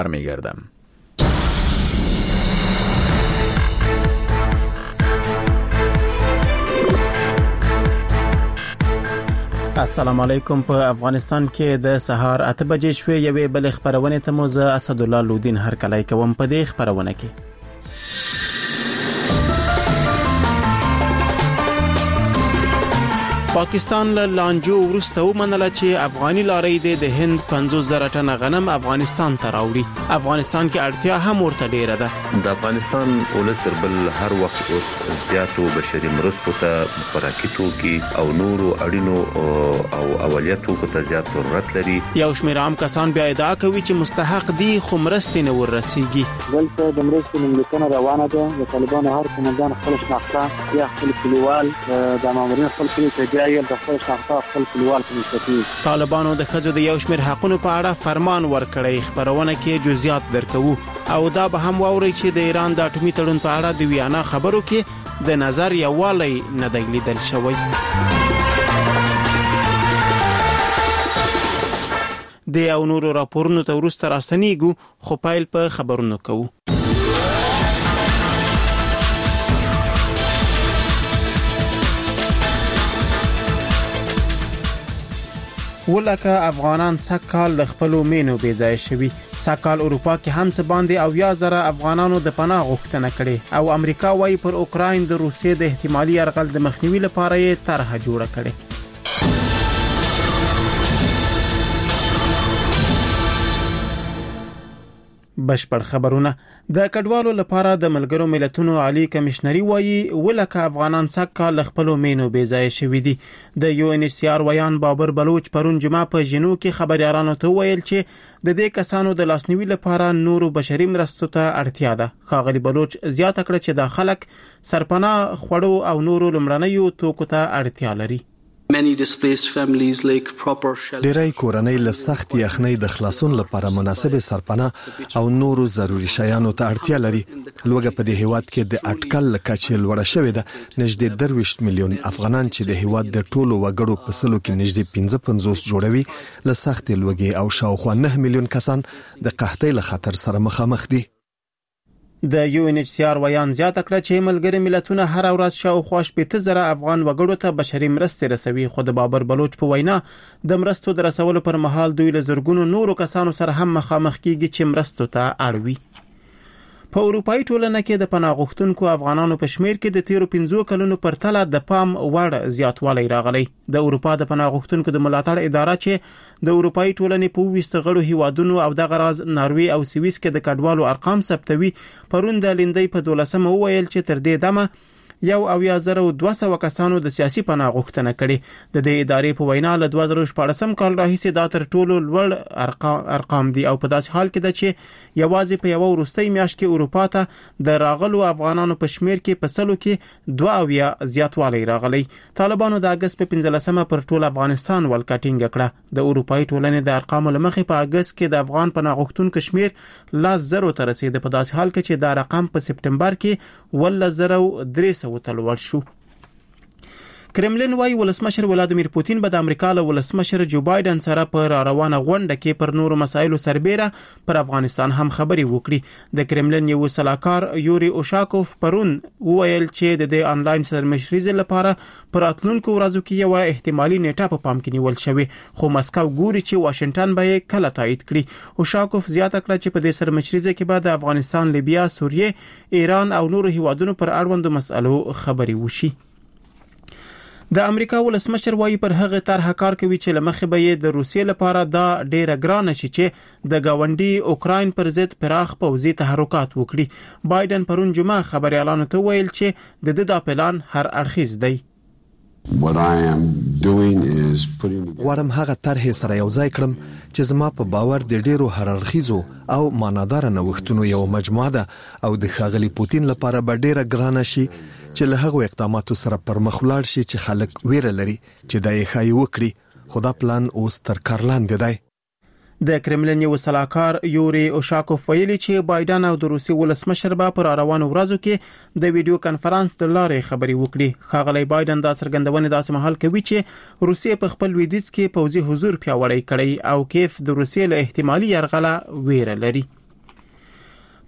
برمیگردم. السلام علیکم. په افغانستان کې د سهار 8 بجې شوې یوې بل خبرونه ته مو زه اسدالله لودین هر کله کوم په دې خبرونه کې. پاکستان له لانجو وروسته ومنله چې افغاني لارې د هند 50,000 ټن غنم افغانستان ته راوړي. افغانستان کې اړتیا هم ورته ډیره ده. د افغانستان ولس تر بل هر وخت زیاتو بشري مرستو ته پراکټو کې او نورو اړینو او اولیتو ته زیات ضرورت لري. یو شمېر عام کسان بیا ادعا کوي چې مستحق دي خو مرستې نه ورسیږي. دلته د مرستې نوملیکنه روانه ده. د طالبانو هر قومندان خپل شناخته یا خپل کلیوال د مامورین خپل کلی طالبانو د ښځو د یو شمېر حقونو په اړه فرمان ورکړی. خبرونه کې جزئیات درکوو او دا به هم واوري چې د ایران د اټومي تړون په اړه د ویانا خبرو کې د نظر یووالی نه دی لیدل شوی. د او نورو راپورونو ته وروسته راستنیږو خو پیل په خبرونو کوو. ولکه افغانان سکهال له خپلو مینو بې ځای شوي. سکهال اروپا کې هم څه باندې 80,000 افغانانو د پناه غوښتنه کړې او امریکا وايي پر اوکراین د روسیې د احتمالي یرغل د مخنیوي لپاره یې طرحه جوړه کړې. بشپړ خبرونه. د کډوالو لپاره د ملګرو ملتونو عالی کمشنري وایي ولکه افغانان سکهال له خپلو مینو بې ځای شوي دي. د یو ان ایچ سی آر ویان بابر بلوچ پرون جمعه په ژینو کې خبريالانو ته ویل چې د دې کسانو د لاسنیوي لپاره نورو بشري مرستو ته اړتیا ده. ښاغلي بلوچ زیاته کړه چې د خلک سرپناه خوړو او نورو لمړنیو توکو ته اړتیا لري. ډیری کورنۍ له سخت یخنۍ د خلاصون لپاره مناسب سرپناه او نورو ضروري شیانو ته اړتیا لري. لوګه په دې هیواد کې د اټکل لکه لوړه شوې ده. نږدې 23 میلیون افغانان چې د هیواد د ټولو وګړو په سلو کې نږدې 55 جوړوي له سخت لوګي او شاوخوا 9 میلیون کسان د قحطۍ له خطر سره مخامخ دي. د یو ان ایچ سی آر ویان زیاته کړه چې ملګري ملتونه هر ورځ شاوخوا 80,000 افغان وګړو ته بشري مرستې رسوي. خو د بابر بلوچ په وینا د مرستو د رسولو پر مهال دوی له زرګونو نورو کسانو سره هم مخامخ کیږي چې مرستو ته اړوي. په اروپאי ټولنه کې د پناه غوښتونکو افغانانو په شمیر کې د تیرو 15 کلونو پرتله د پام وړ زیاتوالی راغلی. د اروپا د پناه غوښتونکو د ملاتړ اداره چې د اروپאי ټولنې په 20 غړو هیوادونو او د غراز ناروی او سویس کې د کډوالو ارقام ثبتوي پرون د لیندۍ په 12 ویل چې تر دې دمه 1,200 کسانو د سیاسي پناه غوښتنه کړې. د دې ادارې په وینا له 2014 کال راهیسې دا تر ټولو لوړ ارقام دي او په داسې حال کې ده چې یوازې په یو وروستۍ میاشت کې اروپا ته د راغلو افغانانو په شمیر کې په سلو کې 2 زیاتوالی راغلی. طالبانو د اگست په 15 پر ټول افغانستان ولکټینګ کړه. د اروپאי ټولنې د ارقامو لمخې په اگست کې د افغان پناه غوښتونکو شمیر 10,000 ته رسید. په داسې حال کې چې دا رقم په سپټمبر کې 10,300 وتلوړ شو. کرملین وايي ولسمشر ولادیمیر پوتین به د امریکا له ولسمشر جو بایدن سره په روانه غونډه کې پر نورو مسایلو سربېره پر افغانستان هم خبري وکړي. د کرملین یو سلاکار یوري اوشاکوف پرون وویل چې د آنلاین سرمشريزې لپاره پر اتلونکو ورځو کې یو احتمالي نیټه په پام کې نیول شوی خو مسکو ګوري چې واشنگټن به کله تایید کړي. اوشاکوف زیاته کړه چې په دې سرمشريزې کې به د افغانستان، لیبیا، سوریه، ایران او نورو هیوادونو پر اړوندو مسالو خبري وشي. د امریکا ولسمشر وايي پر هغه طرح کار کوي چې لمخې به د روسیې لپاره دا ډیره ګرانه شي چې د گاونډي اوکراین پر ضد پراخ پوځي تحرکات وکړي. بایدن پرون جمعه خبريالانو ته ویل چې د دا پلان هر اړخیز دی. غواړم هغه طرح سره یو ځای کړم چې زما په باور د ډیرو هررخیزو او معنادار نوښتونو یو مجموعه ده او د ښاغلي پوتین لپاره به ډیره ګرانه شي چې له هغو اقداماتو سره پر مخ ولاړ شي چې خلک ویره لري چې دا یې ښایي وکړي. خو دا پلان اوس تر کار لاندې دی. د کرملین یو سلاکار یوري اوشاکوف ویلي چې بایدن او د روسي ولسمشر به پر روانو ورځو کې د ویډیو کانفرنس د لارې خبري وکړي. ښاغلی بایدن دا څرګندونه داسې مهال کوي چې روسیه په خپل لویدیځ کې پوځي حضور پیاوړی کړی او کیف د روسیې له احتمالي یرغله ویره لري.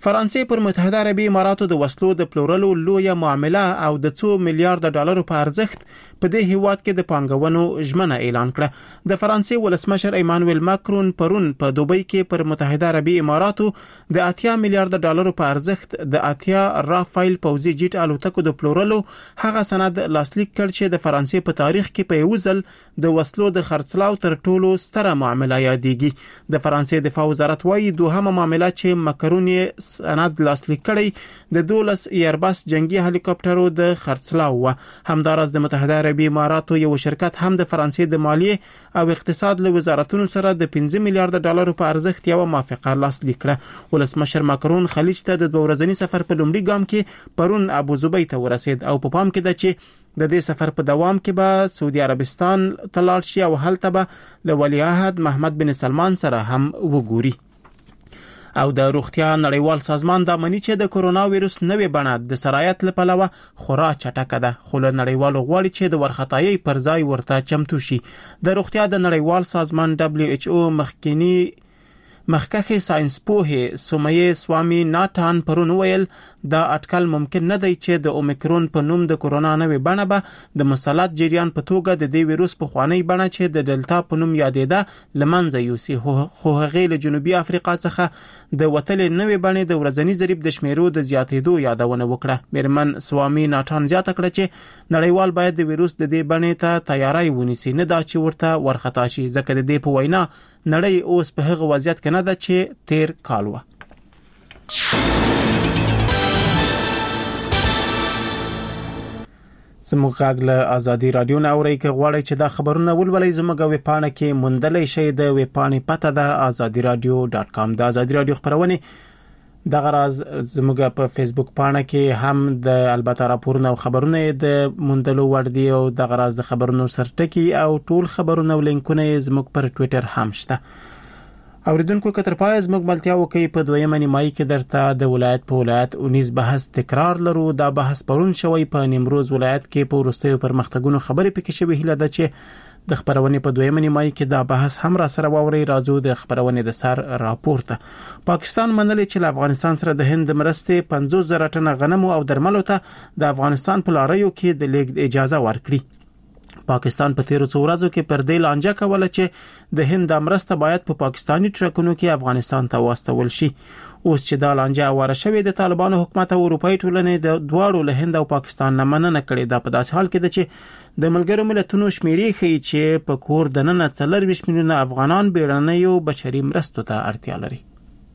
فرانسې پر متحده عربي اماراتو د وسلو د پلورلو لویه معامله او د 2 میلیارډ ډالرو په ارزښت په دې هیواد کې د پانګونو ژمنه اعلان کړه. د فرانسې ولسمشر ایمانوئل ماکرون پرون په دوبۍ کې پر متحده عربي اماراتو د 80 میلیارډ ډالرو په ارزښت د 80 رافایل پوځي جیټ الوتکو د پلورلو هغه سند لاسلیک کړ چې د فرانسې په تاریخ کې په یو ځل د وسلو د خرڅلاو تر ټولو ستره معامله یادېږي. د فرانسې دفاع وزارت وايي دوهمه معامله چې ماکرون سند لاسلیک کړی د 12 ایرباس جنگي هلیکاپټرو د خرڅلاو و. همدارس د متحده عربي اماراتو یو شرکت هم د فرانسې د مالیې او اقتصاد له وزارتونو سره د 15 میلیارډ ډالرو په ارزښت یو موافقه لاسلیک کړه. ولسمشر ماکرون خلیج ته د 2 ورځني سفر په لومړي ګام کې پرون ابو ظبي ته ورسید او په پام کې ده چې د دې سفر په دوام کې به سعودي عربستان ته لاړ شي او هلته به له ولیعهد محمد بن سلمان سره هم وګوري. او د روغتیا نړیوال سازمان دا مني چې د کورونا وایروس نوې بڼه د سرایت لپاره خورا چټکه ده، خو له نړیوالو غواړي چې د ورختایي پر ځای ورته چمتو شي. د روغتیا د نړیوال سازمان WHO مخکخي ساينس پوهه سوميه سوامي ناتان پرون ویل دا اټکل ممکن نه دی چې د اومیکرون په نوم د کورونا نوې بڼه به د مسلط جریان په توګه د دې وایروس په خوانی بڼه چې د ډلټا په نوم یادېده لمنځه یوسي. خو هغه له جنوبي افریقا څخه د وتل نوې بڼه د ورځنی ضریب د شمیرو د زیاتېدو یادونه وکړه. میرمن سوامي ناتان زیاته کړه چې نړیوال باید د وایروس د دې بڼې ته تیاری ونیسي، نه دا چې ورته ورختا شي، ځکه د دې په وینا نړۍ اوس په هغه وضعیت کې نه ده چې تیر کال و. زموږ غږ له ازادي رادیو نه اورئ. که غواړئ چې دا خبرونه ولولئ زموږ ویبپاڼه کې موندلئ شئ. د ویبپاڼې پته ده azadiradio.com. د ازادي رادیو خبرونه دغه راز زموږ په فیسبوک پاڼه کې هم د البته راپورونه او خبرونه د موندلو وړ دي او دغه راز د خبرونو سرټکی او ټول خبرونه ولینکونه زموږ پر ټوئیټر هم شته. اوریدونکو کتر پای زموږ ملتیا وکي په دویمه نیمایي کې درته د ولایت په ولایت 19 بحث تکرار لرو. دا بحث پرون شوی په نیمروز ولایت کې په وروستیو پرمختګونو خبرې پکې شوې. هله ده چې د خبرونې په دویمه نیمایي کې دا بحث هم را سره واوري. راځو د خبرونې د سر راپورته. پاکستان منلي چې افغانستان سره د هند مرستې 50,000 ټنه غنمو او درملو ته د افغانستان په لاریو کې د لیږد اجازه ورکړي. پاکستان په 13 ورځو کې پر دې لانجه کوله چې د هند مرسته باید په پاکستانی ټرکونو کې افغانستان ته واستول شي. اوس چې دا لانجه واره شوې، د طالبانو حکومت او اروپאי ټولنې د دواړو له هند او پاکستان نه مننه کړې. دا په داسې حال کې ده چې د ملګرو ملتونو شمیرې ښیي چې په کور دننه 40 میلیونه افغانان بیړنیو بشري مرستو ته اړتیا لري.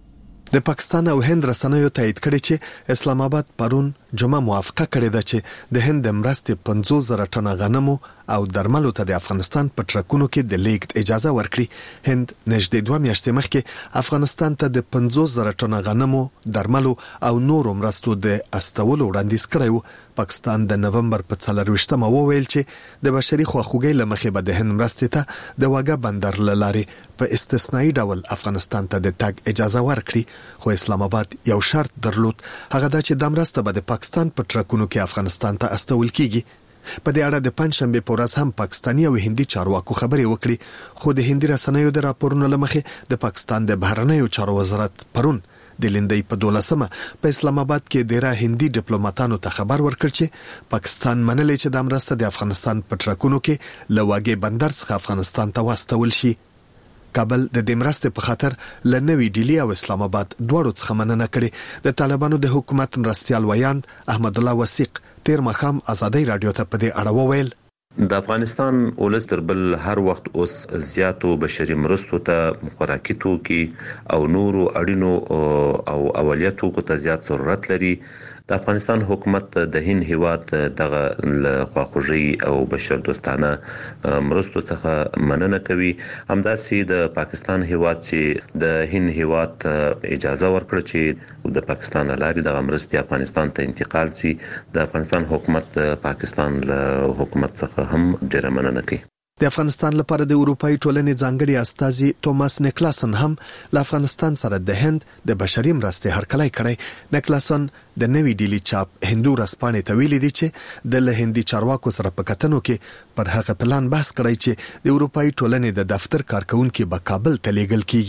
د پاکستان او هند رسنیو تایید کړي چې اسلام آباد پرون جمعه موافقه کړې ده چې د هند مرستې 50,000 ټنه غنمو او درملو ته د افغانستان په ټرکونو کې د لیږد اجازه ورکړي. هند نږدې 2 میاشتې مخکې افغانستان ته د 50,000 ټنه غنمو، درملو او نورو مرستو د استولو وړاندیز کړی و. پاکستان د نومبر په 24مه وویل چې د بشري خواخوږۍ لمخې به د هند مرستې ته د واګه بندر لارې په استثنایی ډول افغانستان ته د تګ اجازه ورکړي. خو اسلام آباد یو شرط درلود، هغه دا چې د مرسته به د پاکستان په ټرکونو کې افغانستان ته استول کیږي. په دې اړه د پنځشنبه په ورځ هم پاکستانی او هندي چارواکو خبرې وکړي. خو د هندي رسنیو د راپورونو لمخې د پاکستان د بهرنیو چارو وزارت پرون د لندۍ په 12مه په اسلام آباد کې ډیره هندي ډیپلوماټانو ته خبر ورکړ چې پاکستان منلي چې د مرسته د افغانستان په ټرکونو کې لواګي بندر څخه افغانستان ته واستول شي. کابل د دې مرستې په خاطر لنوي ډیلی او اسلام آباد دواړو څخه مننه کړې. د طالبانو د حکومت مرستيال ویاند احمد الله وثیق تیر مخام ازادي رادیو ته په دې اړه وویل: د افغانستان ولس تر بل هر وخت اوس زیاتو بشري مرستو ته، خوراکي توکي او نورو اړینو او اولیتو کو ته زیات ضرورت لري. د افغانستان حکومت د هند هیواد دغه خواخوږي او بشر دوستانه مرستو څخه مننه کوي. همداسې د پاکستان هیواد چې د هند هیواد اجازه ورکړه چې د پاکستان لاري دغه مرستې افغانستان ته انتقال شي، د افغانستان حکومت پاکستان له حکومت څخه هم ډېره مننه کوي. د افغانستان لپاره د اروپאי ټولنې ځانګړي استازي توماس نیکلاسن هم له افغانستان سره د هند د بشري مرستې هرکلی کړی. نیکلاسن د نوي ډیلی چاپ هندو رسپانې ته ویلي دي چې د له هندي چارواکو سره په کتنو کې پر هغه پلان بحث کړی چې د اروپאי ټولنې د دفتر کارکونکو به کابل ته لیږل کیږي.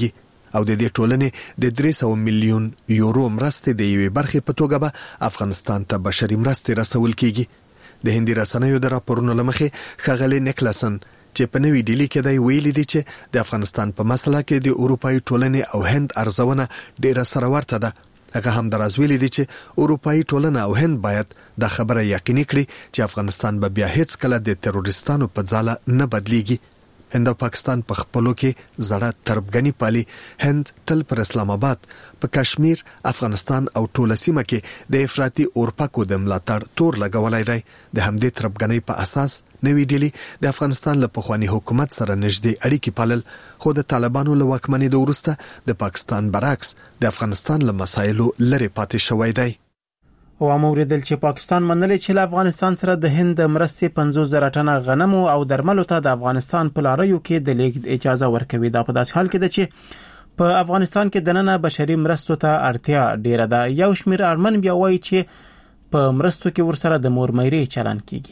او د دې ټولنې د 300 میلیون یورو مرستې د یوې برخې په توګه به افغانستان ته بشري مرستې رسول کیږي. د هندي رسنیو د راپورونو لمخې ښاغلي نیکلسن چې په نوې ډیلی کې دی ویلي دي چې د افغانستان په مسله کې د اروپאי ټولنې او هند ارزونه ډیره سره ورته ده. هغه هم درازویلي دي چې اروپאי ټولنه او هند باید د خبره یقیني کړي چې افغانستان به بیا هیڅ کله د تروریستانو په ځاله نه بدلیږي. هند او پاکستان په خپلو کې زړه تربګنی پالي. هند تل پر اسلام آباد، په کشمیر، افغانستان او ټوله سیمه کې د افراطي اورپکو د ملاتړ تور لګولای دی. د همدې تربګنۍ په اساس نوې ډیلی د افغانستان له پخوانی حکومت سره نږدې اړیکې پالل، خو د طالبانو له واکمنۍ وروسته د پاکستان برعکس د افغانستان له مسایلو لرې پاتې شوی دی. او موریدل چې پاکستان منلې چې له افغانستان سره د هند مرستې 50,000 ټنه غنم او درملو ته د افغانستان په لاریو کې د لیږد اجازه ورکوي. دا په داسې حال کې ده چې په افغانستان کې دننه بشري مرستو ته اړتیا ډیره ده. یو شمېر اړمن بیا وایي چې په مرستو کې ورسره د مور مېرې چلن کیږي.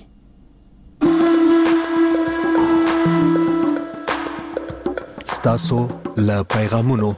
ستاسو له پیغامونو.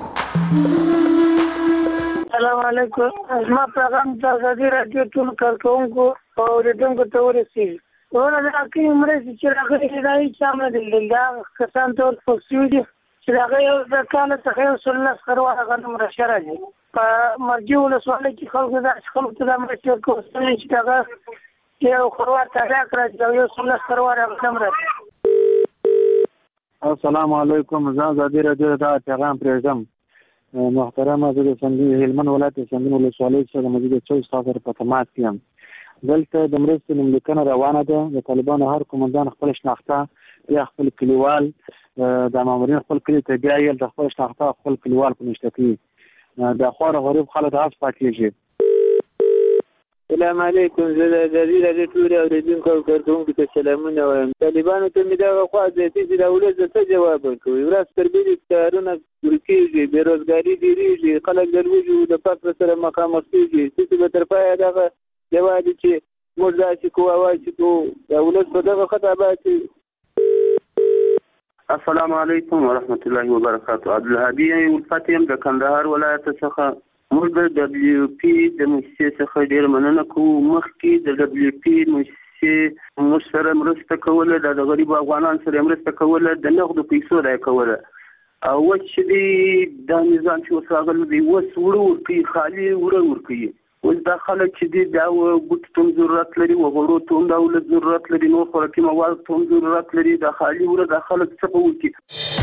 السلام علیکم. ما پیغام د ازادي رادیو ټول کارکونکو او ریډونکو ته ورسېږي. ورته د حکیم مرستې چې راغلي دی چې موږ د الله کسان ته ورسېږو چې هغه یو د کال څخه یو سلنه خروه غنم راشرځي. په مرجو ولسوالۍ کې خلکو د خلکو ته د مرستې ورکول چې هغه یو خروه تازه کړی یو سلنه خروه غنم راځي. السلام علیکم. زه ازادي رادیو ته پیغام پرېږدم. محترم زه د هلمند ولایت سندون ولسوالۍ څخه د مجید 24 خاطر په تماس کې یم. دلته د مرستې نوملیکنه روانه ده. د طالبانو هر قومندان خپل شناخته یا خپل کلیوال د مامورین خپل کلی ته بیایي، د خپل شناخته خپل کلیوال په نشته کوي. د خوار غریب خلک عفو پاتېږي. السلام علیکم. زه د ازادي رادیو ټول اوریدونکو او کارکونکو ته سلامونه وایم. طالبانو ته مې دغه خوا ذاتي چې د ولس څه جواب ورکوي. ورځ تر بلې کارونه ورکېږي، بېروزګاري ډېرېږي، خلک د لوږې د فقر سره مخامخ کېږي. څه به تر پایه دغه جواب چې موږ داسې کوو او هسې کوو، د ولس په دغه خطا باندې. السلام علیکم ورحمت الله وبرکاته. عبدالهادي الفت یم د کندهار ولایت څخه. موږ د دبلیو پی د مؤسسې څخه ډېر مننه کوو. مخکې د دبلیو پی مؤسسې موږ سره مرسته کوله، د غریبو افغانانو سره مرسته کوله، د نغدو پیسو را کوله. او اوس چې دی دا نظام چې اوس راغلی دی اوس وړه ورکوي، خالي وړه ورکوي. اوس دا خلک چې دی دا ګوتو ته هم ضرورت لري، وغوړو ته هم دا ولس ضرورت لري، نور خوراکي موادو ته هم ضرورت لري. دا خالي وړه دا خلک څه به وکړي؟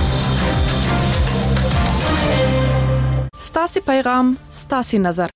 ستاسي پیغام ستاسي نظر.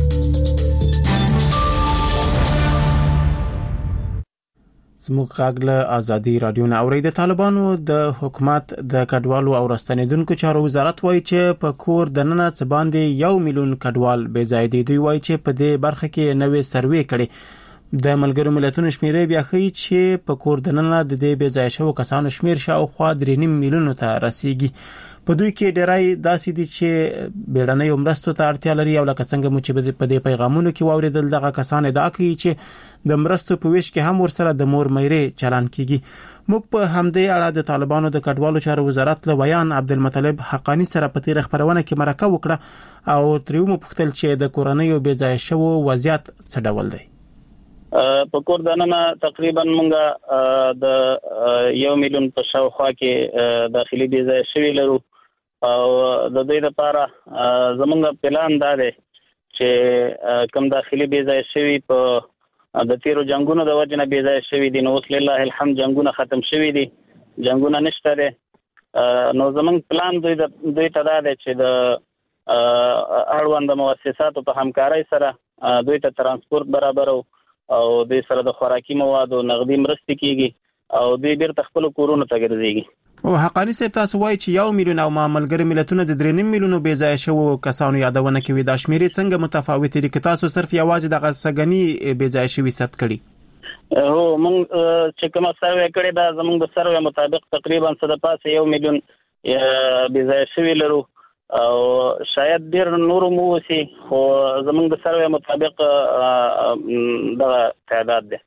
زموږ غږ له ازادي رادیو نه اوري. د طالبانو د حکومت د کډوالو او راستنیدونکو چارو وزارت وایي چې په کور دننه څه باندې 1 میلیون کډوال بې ځای دي. دوی وایي چې په دې برخه کې نوې سروې کړي. د ملګرو ملتونو شمیرې بیا ښیي چې په کور دننه د دې بې ځای شوو کسانو شمیر شاوخوا 3.5 میلیونو ته رسیږي. په دوی کې ډیرای داسې دي چې بیړنۍ مرستو ته اړتیا لري. او لکه څنګه مو چې په دې پیغامونو کې واوریدل دغه کسان ادعا کوي چې د مرستو په ویش کې هم ورسره د مور مېرې چلن کیږي. موږ په همدې اړه د طالبانو د کډوالو چارو وزارت له بیان عبدالمطلب حقانی سره په تیر خبرونه کې مرکه وکړه او تریو مو پوښتل چې د کورنۍ بې ځای شوو وضعیت څه ډول دی. په کور دننه تقریبا مونږه د 1 میلیون په شاوخوا کې داخلي بې ځای شوي لرو. او د دې لپاره زمونږ پلان دا دی چې کم داخلي بې ځای شوي په د تیرو جنگونو د وجه نه بې ځای شوي دي. نو اوس لله الحمد جنگونه ختم شوي دي، جنگونه نشته دي. نو زمونږ پلان دوی ته دا دی چې د اړوند مؤسساتو په همکارۍ سره دوی ته ترانسپورت برابرو او دوی سره د خوراکي موادو نغدي مرستې کیږي او دوی بیرته خپل کورونو ته ګرځيږي. او حقانی صاحب تاسو وایي چې 1 میلیون او ملګري ملتونه د 3.5 میلیونو بې ځای شوو کسانو یادونه کوي. دا شمیرې څنګه متفاوت دي که تاسو صرف یوازې د غسګنی بې ځای شوي ثبت کړي؟ هو موږ چې کوم سروې کړی دا زموږ د سروې مطابق تقریبا څه د پاسه 1 میلیون بې ځای شوي لرو او شاید ډیر نور مو وسی خو زموږ د سروې مطابق دا تعداد دی.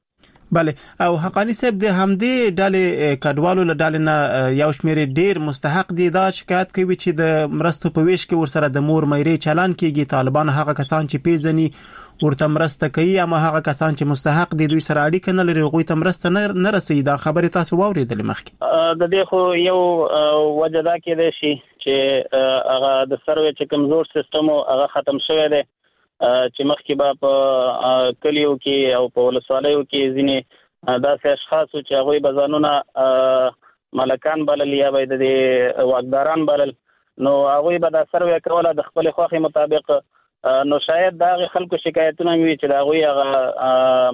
بله او حقانی صاحب د همدې ډلې کډوالو له ډلې نه یو شمېر ډیر مستحق دي دا شکایت کوي چې د مرستو په ویش کې ورسره د مور مېرې چلان کیږي. طالبان هغه کسان چې پیژني ورته مرسته کوي اما هغه کسان چې مستحق دي دوی سره اړیکه نه لري غوي ته مرسته نه رسي. دا خبره تاسو واورېدل مخکې د دې خو یو وجه دا کېدای شي چې هغه د سروې چې کمزور سیستم هغه ختم شوی دی چې مخکې به په کلیو کې او په ولسوالیو کې ځینې داسې اشخاص چې هغوی به ځانونه ملکان بلل یا به د واکداران بلل نو هغوی به دا سروې کوله د خپلې خوښې مطابق نو شاید د هغې خلکو شکایتونه وي چې د هغوی هغه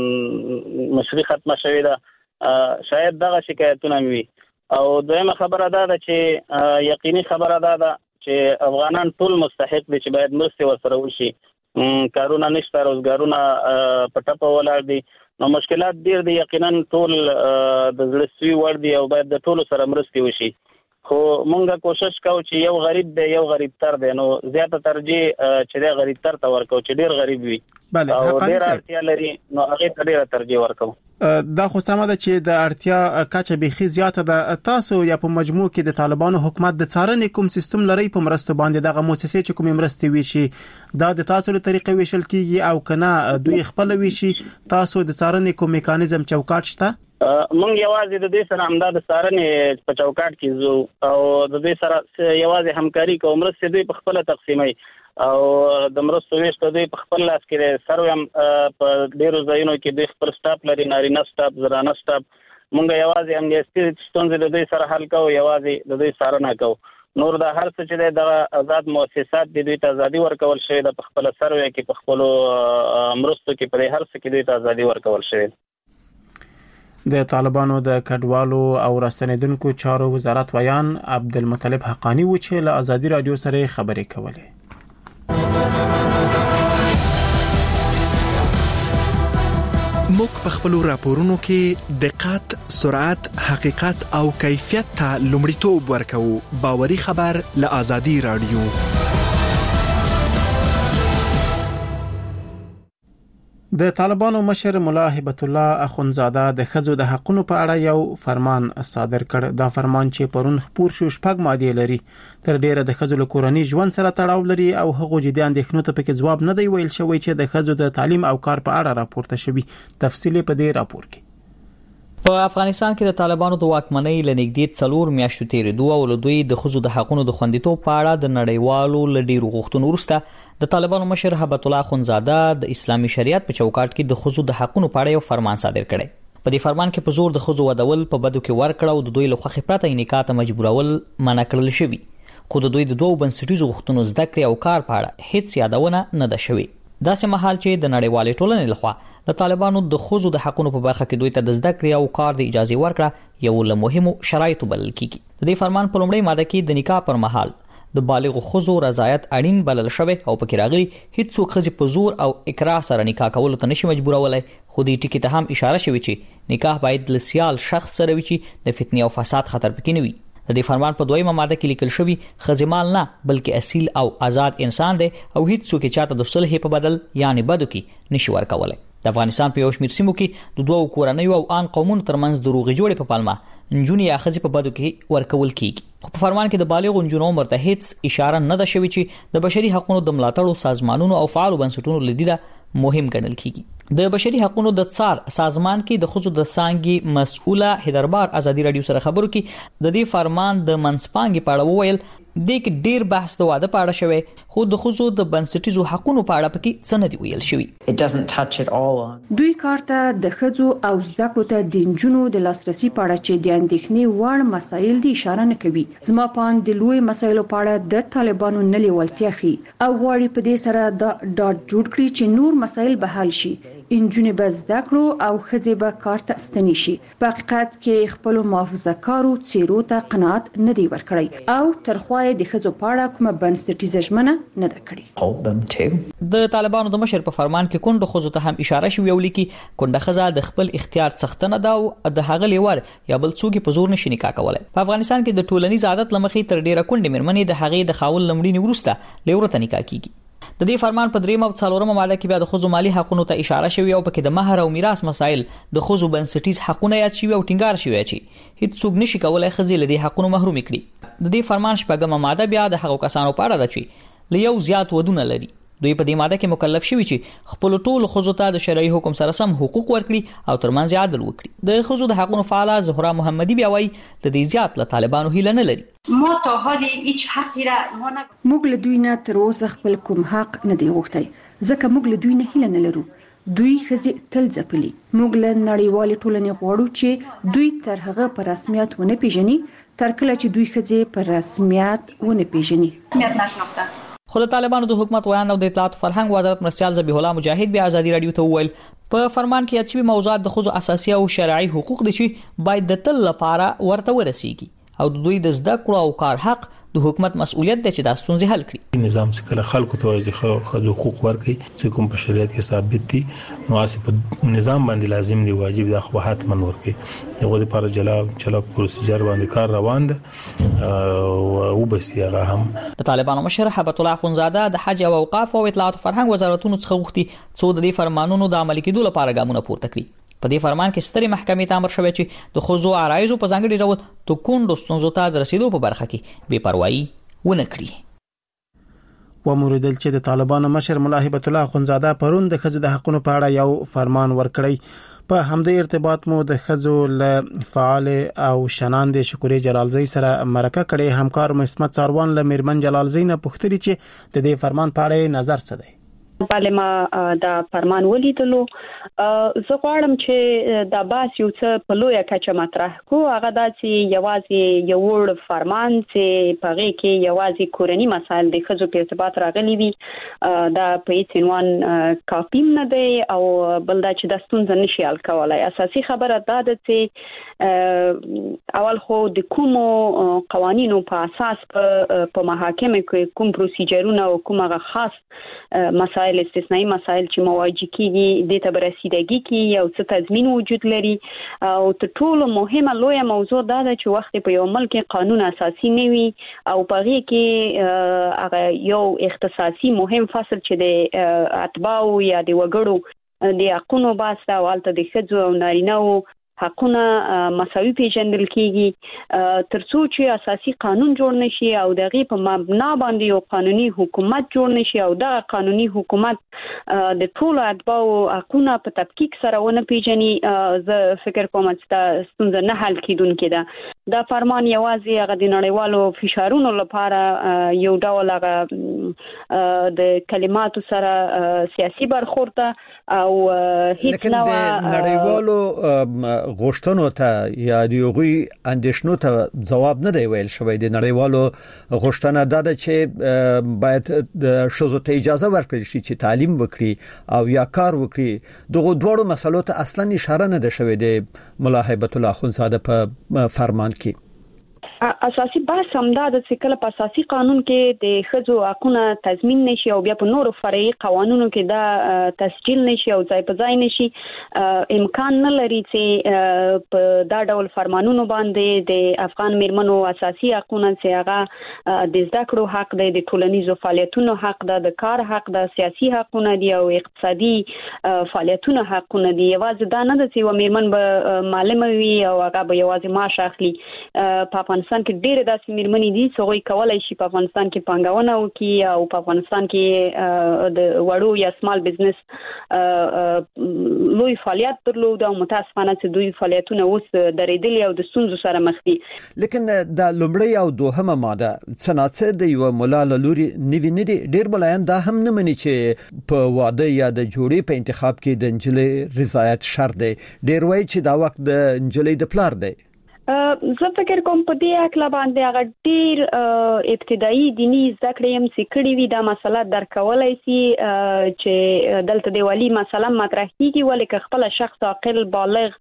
مشري ختمه شوې ده شاید دغه شکایتونه وي. او دویمه خبره دا ده چې یقیني خبره دا ده چې افغانان ټول مستحق دي چې باید مرستې ورسره وشي. کارونه نشته روزګارونه په ټپه ولاړ دي نو مشکلات ډیر دي یقینا ټول د زړه سوي وړ دي او باید د ټولو سره مرستې وشي. خو مونږه کوشش کوو چې یو غریب دی یو غریب تر دی نو زیاته ترجیح چې دی غریب تر ته ورکو چې ډیر غریب وي بله او ډیر اړتیا لري نو هغه ته ډیر ترجیح ورکو. دا خو سمه ده چې د اړتیا کچه بيخي زیاته ده. تاسو یا په مجموع کې د طالبانو حکومت د څارنې کوم سیستم لري په مرستو باندې دغه مؤسسې چې کوم مرستې ویشي دا د تاسو له طریقې ویشل کیږي او کنه دوی خپل ویشي تاسو د څارنې کوم میکانیزم چوکاټ شته؟ مونږ یوازې د دې سره همدا د څارنې په چوکاټ کې زو او د دې سره یوازې همکاري کوو. مرستې دوی په خپل تقسیمي او د مرستو ویش ته دوی په خپل لاس کې سرویم په ډیرو ځایونو کې دوی خپل سټاپ لري نارینه سټاپ زرانه سټاپ. مونږ یوازې امنیتي ستونزې د دوی سره حل کوو یوازې د دوی څارنه کوو. نور د هر څه چې د آزاد مؤسسات د دوی ته ازادي ورکول شوی د خپل سروي کې په خپل مرستو کې په هر څه کې دوی ته ازادي ورکول شوی. د طالبانو د کډوالو او راستنیدونکو چارو وزارت ویان عبدالمطلب حقانی و چې له ازادي رادیو سره خبرې کولې. موږ په خپل راپورونو کې دقت، سرعت، حقیقت او کیفیت ته لومړیتوب ورکوو. باوري خبر له ازادي رادیو. د طالبانو مشر ملا هبت الله اخونزاده د خځو د حقونو په اړه یو فرمان صادر کړ. دا فرمان چې پرون خپور شو شپږ ماده لري تر ډیره د خځو له کورنۍ ژوند سره تړاو لري او هغه جدي اندېښنو ته پکې ځواب نه دی ویل شوی چې د خځو د تعلیم او کار په اړه راپورته شوی. تفصیل په دې راپور کې. په افغانستان کې د طالبانو د واکمنۍ لنګدې 4 میاشتو تیرېدو او له دوی د خځو د حقونو د خوندیتوب په اړه د نړیوالو لډیرو غوښتنو وروسته د طالبانو مشر هبت الله اخونزاده د اسلامي شریعت په چوکاټ کې د خځو د حقونو په اړه یو فرمان صادر کړی. په دې فرمان کې په زور د خځو ودول په بدو کې ورکړه او د دوی له خوښې پرته نکاح ته مجبورول منع کړل شوی. خو د دوی د دوه بنسټیزو غوښتنو زده کړې او کار په اړه هیڅ یادونه نه ده شوې. داسې مهال چې د نړیوالې ټولنې لخوا د طالبانو د خځو د حقونو په برخه کې دوی ته د زده کړې او کار د اجازه ورکړه یو له مهمو شرایطو بلل کیږي. د دې فرمان په لومړۍ ماده کې د نکاح پر مهال د بالغ خځو رضایت اړین بلل شوی او پکې راغلي هیڅ څوک په زور او اکراه سره نکاح کول ته نشي مجبورولای. خو دې ټکی ته هم اشاره شوی چې نکاح باید له سیال شخص سره وي چې د فتنې او فساد خطر پکې نه وي. د دې فرمان په دویمه ماده کې لیکل شوی خزمال نه بلکې اصیل او آزاد انسان دی او هیڅ څوک چاته د صلح په بدل یعنی بدو کې نشي ورکولای. د افغانستان په یو شمېر سیمو کې د دوه کورنیو او ان قومونو ترمنځ د روغې جوړې په پالما نجونې یا ښځې په بدو کې ورکول کیږي. خو په فرمان کې د بالغ نجونو عمر ته هیڅ اشاره نه ده شوې چې د بشري حقوقو د ملاتړو سازمانونو او فعالو بنسټونو لدیده مهم ګڼل کیږي. د بشري حقوقو د څار سازمان کې د خځو د څانګې مسؤله هدربار ازادي رادیو سره خبرو کې د دې فرمان د منځپانګې په اړه وویل د کې ډیر بحث د واده په اړه شوی خو د خځو د بنسټیزو حقوقو په اړه پکې څه نه دی ویل شوی. دوی کار ته د خځو او زده کړو ته د نجونو د لاسرسي په اړه چې د اندېښنې وړ مسایل دي اشاره نه کوي. زما په د لوی مسایلو په اړه د طالبانو نه لیوالتیا ښيي او غواړي په دې سره د ډاټ جوړ کړي چې نور مسایل به حل شي. انجونې به زده کړو او ښځې به کار ته ستنې شي. په حقیقت کې خپل محافظه‌کارو څیرو ته قناعت نه دی ورکړی او ترخوا د ښځو په اړه کومه بنسټیزه ژمنه نه ده کړې. د طالبانو د مشر په فرمان کې کونډو ښځو ته هم اشاره شوې ولې کې کونډه ښځه د خپل اختیار څښتنه ده او د هغه لیور یا بل څوک په زور نشي نکاح کولای. په افغانستان کې د ټولنیز عادت لمخې تر ډیره کونډې مېرمنې د هغې د خاوند لمړینې وروسته لیور ته نکاح کیږي. د دې فرمان په 3 او 4 ماده کې بیا د خزو مالی حقوقو ته اشاره شوی او پکې د مہر او میراث مسایل د خزو بنسټیز حقوقونه یاد شوی او ټینګار شوی چې هیڅ څوک نشي کولای خزي له دې حقوقو محروم کړي. د دې فرمان شپږم ماده بیا د هغو کسانو په اړه ده چې له یو زیات ودونه لري. دوی په دې ماده کې مکلف شوي چې خپل ټول خزو ته د شرعي حکم سره سم حقوق ورکړي او ترمنځ عدل وکړي. د خزو د حقوقو فعاله زهرا محمدي بیا وایي د دې زیات له طالبانو هیله نه لري. ما تا حال هیڅ حق را موږ له دوی نه تر اوسه خپل کوم حق نه دی غوښتي ځکه موږ له دوی نه هیله نه لرو. دوی خزي تل ځپلي. موږ له نړیوال ټولنې غواړو چې دوی تر هغه په رسمیت ونه پیژني تر کله چې دوی خزي په رسمیت ونه پیژني. خو د طالبانو د حکومت ویان او د اطلاعات فرهنګ وزارت مرستيال ذبیح الله مجاهد بیا ازادي رادیو ته وویل په فرمان کې اچوي موضوعات د خزو اساسي او شرعي حقوق دي چې باید د تل لپاره ورته ورسیږي او د دوی د زده کړو او کار حق د حکومت مسؤلیت دی چې دا ستونزې حل کړي. نظام څخه خلکو ته د خزو حقوق ورکړي چې کوم په شریعت کې ثابت دي نو اسې په نظام باندې لازم دی واجب دی خو حتما ورکړي. دغه لپاره چلا پروسیجر باندې کار روان دی او بس یې هم د طالبانو مشر هبت الله اخونزاده د حج او اوقاف او اطلاعات فرهنګ وزارتونو څخه غوښتي څو د دې فرمانونو د عملي کېدو لپاره ګامونه پورته کړي. په دې فرمان کې ستري محکمې ته امر شوی چې د خزو عرایضو په ځانګړي ډول د کونډو ستونزو ته د رسیدو په برخه کې بې پروايي ونه کړي. وموریدل چې د طالبانو مشر ملا هبت الله اخونزاده پرون د خزو د حقوقو په اړه یو فرمان ورکړی. په همدې ارتباط مو د خزو له فعال او شناند شکوري جلالزی سره مرکه کړي. همکار مسمت ساروان له میرمن جلالزی نه پوښتنه چې د دې فرمان په اړه نظر څه دی. بله ما دا فرمان ولیدلو. زه غواړم چې دا باس یو څه په لویه کچه مطرح کو. هغه داسې یوازې یو وړ فرمان چې په هغې کې یوازې کورني مسایل د ښځو په ارتباط راغلي وي دا په هیڅ عنوان کافي نه دی او بل دا چې دا ستونزه نشي حل کولی. اساسي خبره دا ده چې اول خو د کومو قوانینو په اساس په محاکمه کې کوم پروسیجرونه او کوم هغه خاص مسایل استثنایی مسایل چې مواجه کیږي د ته برسیدګي کې یو څه تضمین وجود لري او تر ټولو مهمه لویه موضوع دا ده چې وخت په یو ملک قانون اساسي نه وي او په هغه کې هغه یو اختصاصي مهم فصل چې د اتباع یا د وګړو د حقوقو باسه او الته د ښځو او نارینه‌و حقونه مساوي پیژندل کیږي ترڅو چې اساسي قانون جوړ نشي او دغه په مبنا باندې یو قانوني حکومت جوړ نشي او دا قانوني حکومت د ټولو اتباعو حقونه په تفکیک سره ونه پیژني. زه فکر کوم چې دا ستونزه نه حل کیدونکې ده. دا فرمان یوازې هغه د نړیوالو فشارونو لپاره یو ډول هغه د کلماتو سره سیاسي برخورد او هیڅ نه نړیوالو غوښتنو ته یا د یوغي اندیشنو ته جواب نه دی ویل شوی. د نړیوالو غوښتنه ده چې باید د شوزو ته اجازه ورکړي شي چې تعلیم وکړي او یا کار وکړي. دغه دوړو مسلو ته اصلا اشاره نه ده شوی د ملا هبت الله اخونزاده په فرمان کې. اساسي بحث همدا د کله په اساسي قانون کې د ښځو حقوقونه تضمین نشي او بیا په نورو فرعي قوانینو کې دا تسجیل نشي او ځای په ځای نشي. امکان نه لري چې په دا ډول فرمانونو باندې د افغان میرمنو اساسي حقوقونه چې هغه د زده کړو حق دی، د ټولنیزو فعالیتونو حق ده، د کار حق ده، سیاسي حقوقونه دي او اقتصادي فعالیتونو حقوقونه دي. یوازې دا نه ده چې و میرمن به معلمه وي او هغه به یوازې معاش اخلي. په افغانستان کې ډېر داسې میرمنې دي چې هغوی کولای شي په افغانستان کې پانګونه وکړي او په افغانستان کې د وړو یا سمال بزنس لوی فعالیت درلود او متاسفانه چې دوی فعالیتونه اوس درېدلي او د ستونزو سره مخ دي. لیکن د لومړی او دوهمه ماده څنګه د یو مولا لوري نوی نه دي. ډېر ملایان دا هم نه مني چې په واده یا د جوړې په انتخاب کې د انجلۍ رضایت شرط دی. ډېر وایي چې دا وخت د انجلۍ د پلار دی. زه فکر کوم په دې اکلا باندې هغه ډېر ابتدایي دینی زده کړې هم چې کړې وي دا مسله درک کولای شي چې دلته د والي مسله مطرح کیږي، ولې که خپل شخص عاقل بالغ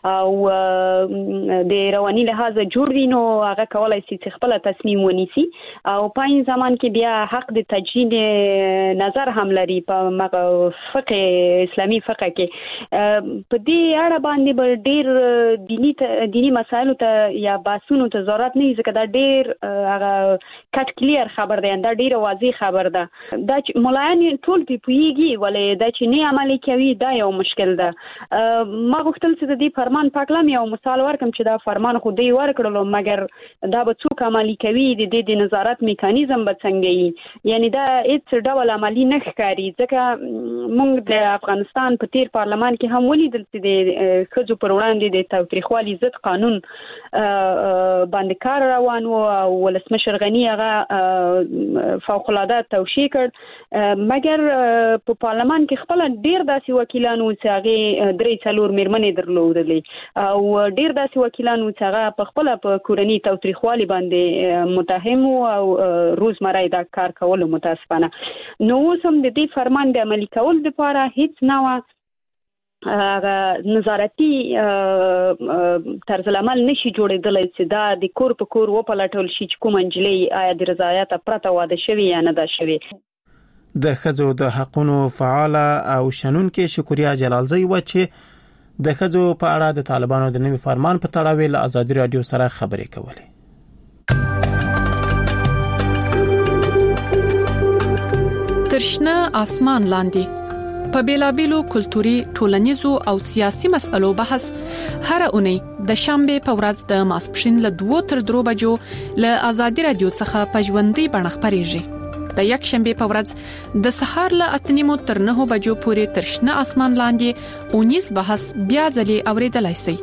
او د رواني لحاظ جوړ وي نو هغه کولای شي چې خپل تصمیم ونیسي او په این زمان کې بیا حق د تجدید نظر هم لري په فقه اسلامي فقه کې. په دې اړه باندې ډېر دینی مسایل خبرولو ته یا باسونو ته ضرورت نه ځکه دا ډیر هغه کټ کلیر خبر دی دا ډیر واضح خبر ده دا ملایان ټول پیږي ولې دا چې نه عملي کوي دا یو مشکل ده ما غوښتل چې د دې فرمان پاکلم یو مثال ورکم چې دا فرمان خو دی ورکړلو مګر دا به څوک عملي کوي د دې نظارت میکانیزم به څنګه وي یعنی دا هیڅ ډول عملي نه ښکاري ځکه موږ د افغانستان په تیر پارلمان کې هم ولیدل چې د خځو پر وړاندې د تاوتریخوالي ضد قانون باندې کار روان و او ولسمشر غنی هغه فوق العاده توشیح کړ مګر په پارلمان کې خپل ډیر داسې وکیلانو چې هغه درې څلور میرمنې درلودلې او ډیر داسې وکیلانو چې هغه په خپل په کورنۍ تاوتریخوالي باندې متهم او روزمره دا کار کول متاسفانه نو سم د دې فرمان د عملي کول لپاره هیڅ نوع نظارتي طرز العمل نشي جوړېدلی چې دا د کور په کور وپلټول شي چې کوم انجلۍ آیا د رضایت پرته واده شوی یا نه ده شوی د ښځو د حقونو فعاله او شنونکې شکریا جلالزی و چې د ښځو په اړه د طالبانو د نوي فرمان په تړاو له ازادي رادیو سره خبرې کولې ترشنه اسمان لاندې په بیلابیلو کلتوري ټولنیزو او سیاسي مسألو بحث هر اونۍ د شنبه په ورځ د ماسپښین له 2 تر 3 بجو له ازادي رادیو څخه په ژوندۍ بڼه خبرېږي د یک شنبه په ورځ د سهار له 8:30 تر 9 بجو پورې ترشنه اسمان لاندې اونیز بحث بیا ځلې اوریدلای شئ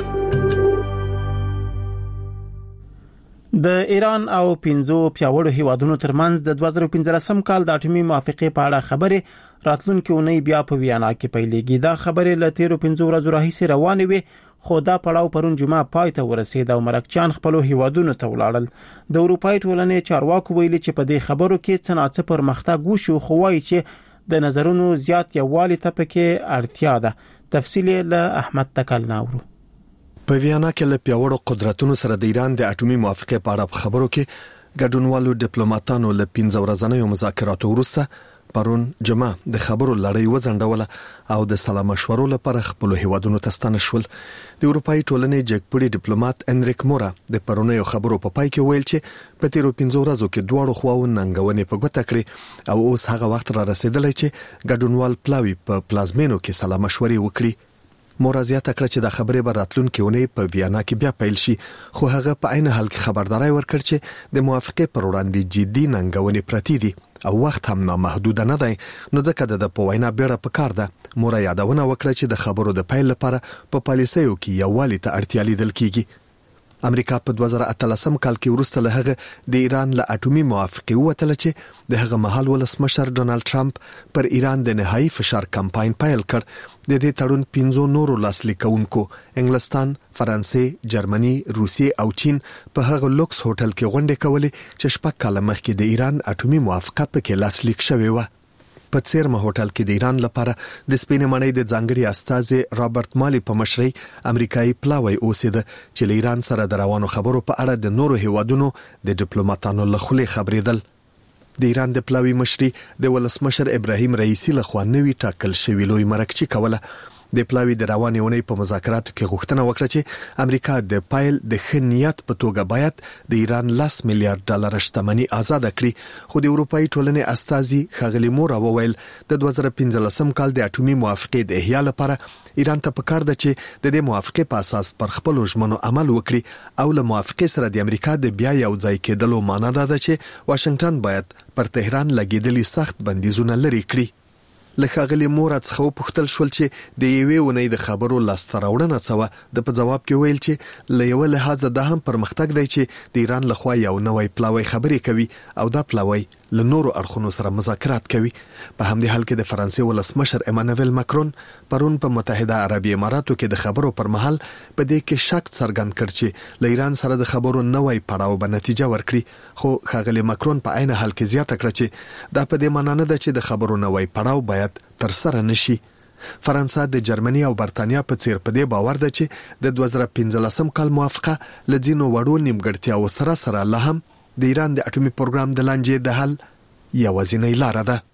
د ایران او 15 پیاوړو هیوادونو ترمنځ د 2015 کال د اټومي موافقې په اړه خبرې راتلونکي اونۍ بیا په ویانا کې پیلېږي دا خبرې له 15 ورځې راهیسې روانې وي خو دا پړاو پرون جمعه پای ته ورسید او مرکچان خپل هیوادونو ته ولاړل د اروپای ټولنې چارواکو ویلي چې په دې خبرو کې څنګه پرمختګ وشو خو وايي چې د نظرونو زیات یووالي ته پکې اړتیا ده تفصیل له احمد تکل ناورو په ویانا کې له پیاوړو قدرتونو سره د ایران د اټومي موافقې په اړه خبرو کې ګډونوالو ډیپلوماټانو له 15 ورځنیو مذاکراتو وروسته پرون جمعه د خبرو لړۍ وځنډوله او د سلام مشورو لپاره خپل هیوادونو ته ستنه شول د اروپای ټولنې جګپړي ډیپلوماټ انریک مورا د پرونیو خبرو په پای کې ویل چې په تیرو 15 ورځو کې دواړو خواو ننګونې په ګوته کړې او اوس هغه وخت را رسیدلی چې ګډونوال پلاوی په پلازمینو کې سلام مشورې وکړي مورا زیاته کړه چې د خبرې به راتلونکي اونۍ په ویانا کې بیا پیل شي خو هغه په عین حال کې خبرداري ورکړ چې د موافقې پر وړاندې جدي ننګونې پرتی دي او وخت هم نامحدود نه دی نو ځکه د پوینا بیره په کار ده مورا یادونه وکړه چې د خبرو د پیل لپاره په پالیسیو کې یووالي ته اړتیا لیدل کیږي امریکا په 2013 کال کې ورسته له هغه د ایران له اټومي موافقې وتل چې د هغه مهال ولسمشر ډونالد ټرمپ پر ایران د نهایی فشار کمپاین پیل کړ د دې تړون 15 نورو لاسلیکونکو انګلستان، فرانسې، جرمني، روسیې او چین په هغه لوکس هوټل کې غونډې کولې چې شپږ کاله مخکې د ایران اټومي موافقه پکې لاسلیک شوې و په څیرمه هوټل کې د ایران لپاره د سپینې مړۍ د ځانګړي استاذ رابرټ مالی په مشرۍ امریکایي پلاوی اوسید چې له ایران سره د روانو خبرو په اړه د نورو هیوادونو د ډیپلوماټانو له خولې خبرېدل د ایران د پلاوی مشري د ولسمشر ابراهیم رئیسی له خوا نوي ټاکل شوی لوی مرکچی کوله د پلاوی د روانې اونۍ په مذاکراتو کې غوښتنه وکړه چې امریکا د پایل د خنیت په توګه باید د ایران $10 میلیارډ شتمنۍ آزاد کړي خو د اروپאי ټولنې استازي خغلی مورا وویل د 2015 کال د اټومي موافقې د احیا لپاره ایران ته پکار ده چې د دې موافقې په اساس پر خپل ژمنو عمل وکړي او له موافقې سره د امریکا د بیا یو ځای کېدلو معنی ده چې واشنگټن باید پر تهران لګیدلي سخت بندیزونه لري کړي لکه غلی مور څخه پوښتل شول چې د یوې ونې د خبرو لاستراوړنه څه د په جواب کې ویل چې له یو لحاظه د هم پرمختګ دی چې د ایران لخوا یو نوې پلاوی خبرې کوي او دا پلاوی له نورو اړخونو سره مذاکرات کوي په همدې حال کې د فرانسې ولسمشر ایمانوئل ماکرون پرون په متحده عربی اماراتو کې د خبرو پر مهال په دې کې شک څرګند کړ چې له ایران سره د خبرو نوې پړاو به نتیجه ورکړي خو خغلی ماکرون په عین حال کې زیاته کړ چې دا په دې معنی نه ده چې د خبرو نوې پړاو باید تر سره نشي فرانسه د جرمني او برتانیا په څیر په دې باور ده چې د 2015 کال موافقه لځینو وړو نیمګړتیاو سره سره له هم د ایران د اټومي پروګرام د لانجې د حل یوازینۍ لار ده